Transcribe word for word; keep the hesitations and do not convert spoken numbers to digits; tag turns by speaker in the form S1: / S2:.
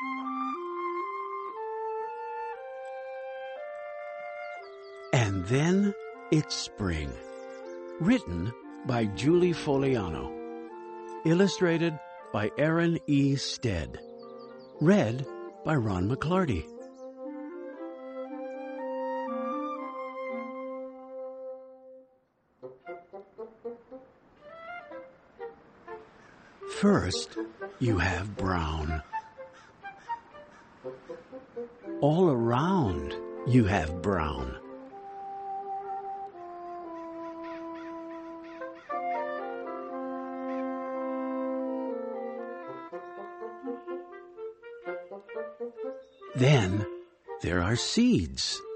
S1: And then it's spring. Written by Julie Foliano. Illustrated by Aaron E. Stead. Read by Ron McClarty. First, you have brown. All around, you have brown. Then, there are seeds.